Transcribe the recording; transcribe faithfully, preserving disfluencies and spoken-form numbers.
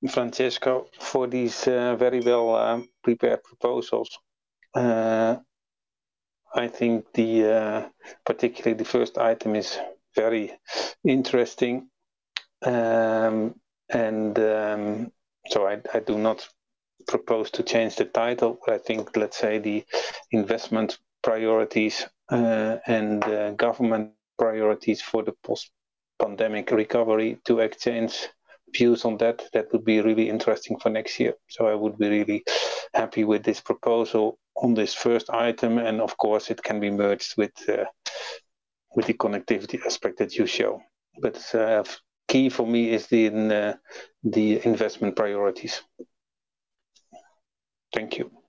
Francesco, for these uh, very well uh, prepared proposals. Uh, I think the uh, particularly the first item is very interesting, um, and um, so I, I do not propose to change the title. But I think, let's say, the investment priorities uh, and uh, government priorities for the post-pandemic recovery to exchange views on that. That would be really interesting for next year. So I would be really happy with this proposal on this first item, and of course it can be merged with uh, with the connectivity aspect that you show. But uh, key for me is the uh, the investment priorities. Thank you.